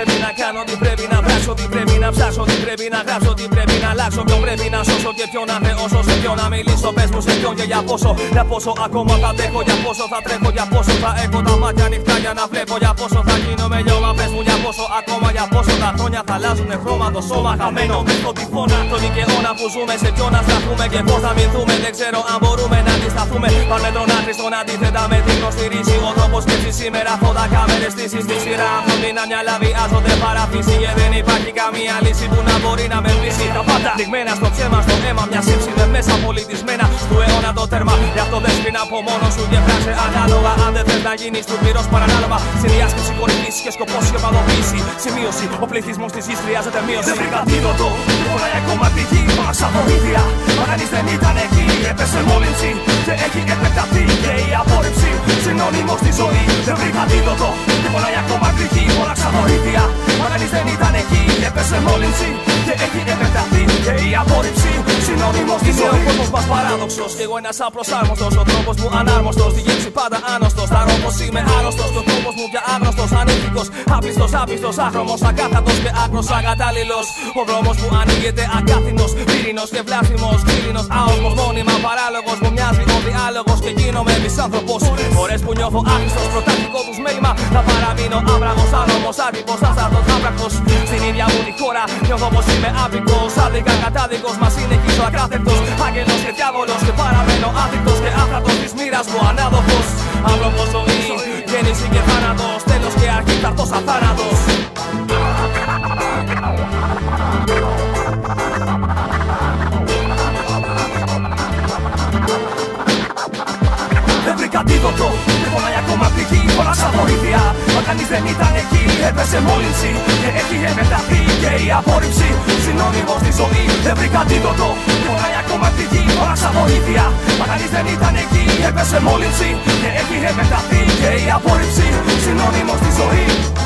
πρέπει να κάνω, τι πρέπει να πράξω, τι πρέπει να ψάξω, τι πρέπει να γράψω, τι πρέπει να αλλάξω. Ποιον πρέπει να σώσω και ποιον να θεώσω, σε ποιον να μιλήσω. Πες μου σε ποιον και για πόσο. Για πόσο ακόμα θα τρέχω, για πόσο θα τρέχω, για πόσο θα έχω τα μάτια ανοιχτά για να βλέπω. Για πόσο θα γίνω με λιώμα. Πες μου για πόσο ακόμα, για πόσο τα χρόνια θα αλλάζουν χρώμα το σώμα χαμένο μες στο τυφώνα. Το δικαιώνα που ζούμε, σε ποιον να σταθούμε και πώς θα μηνθούμε. Δεν ξέρω αν μπορούμε να αντισταθούμε. Παρμέτρων άχρηστον αντίθετα με την γνωστή ρίση. Ο τρόπος σκέψης σήμερα φώτα κάμερες στήσεις. Στη σειρά ανθρώπινα μυαλά βιάζονται παραφύση. Και δεν υπάρχει καμία λύση που να μπορεί να με βρίσει. Τα πάντα λιγμένα στο ψέμα, στο αίμα μια σύψη με μέσα πολιτισμένα του αιώνα το τέρμα. Γι' αυτό δεν σπίνα από μόνο σου και φράξε ανάλογα. Αν δεν θες να γίνεις του πυρός παρανάλογα. Συνδιάσκεψη κορυφής και σκοπός σχηματοποίηση. Σημείωση, ο πληθυσμός της γης χρειάζεται μείωση. Δεν βρήκα αντίδοτο, τίποτα ακόμα πηγή. Φώναξα βοήθεια, μα κανείς δεν ήταν εκεί. Έπεσε μόλυνση και έχει επεκταθεί και η απόρριψη. Συνώνυμος στη ζωή. Δεν βρήκα αντίδοτο, τίποτα ακόμα πηγή. Φώναξα βοήθεια, μα κανείς δεν ήταν εκεί. Έπεσε μόλυνση και έχει επεκταθεί και η απόρριψη. Συνώνυμος στη ζωή. Ο κόσμος μας παράδοξος και εγώ ένας απροσάρμοστος. Ο τρόπος μου ανάρμοστος, τη γύψη πάντα άνοστος. Θα ρω πως είμαι άρρωστος και ο τρόπος μου πια άγνωστος. Ανήθικος, άπιστος, άπιστος, άχρωμος, ακάθατος και άκρος ακατάλληλος. Ο δρόμος που ανοίγεται αγκάθινος, πύρινος και βλάσιμος. Κύρινος, άοσμος, μόνιμα παράλογος. Μου μοιάζει ο διάλογος και γίνομαι μισάνθρωπος. Φορές που νιώθω άχρηστος, προτακτικό τους μέλημα. Θα παραμείνω άβραγος, άνομος, άτυπος, άστατος, άβρακτος. Στην ίδια μου τη χώρα νιώθω πως είμαι άπικος. Άδικα κατάδικος, μα συνεχίζω ακράθεκτος. Άγγελος και διάβολος και παραμένω άδεικτος και άθρατος της μοίρας μου ανάδοχος. Άνθρωπος ζωή, γέννηση και θάνατος. Τέλος και αρχή, ταυτός αθάνατος. Δεν βρήκα αντίδοτο, δεν πονάει ακόμα πληγή. Φώναξα βοήθεια, μα κανείς δεν ήταν εκεί. Έπεσε μόλυνση και έχει επεκταθεί και η απόρριψη. Συνώνυμος στη ζωή. Δεν βρήκα αντίδοτο, δεν πονάει ακόμα πληγή. Φώναξα βοήθεια, μα κανείς δεν ήταν εκεί. Έπεσε μόλυνση και έχει επεκταθεί και η απόρριψη. Συνώνυμος στη ζωή.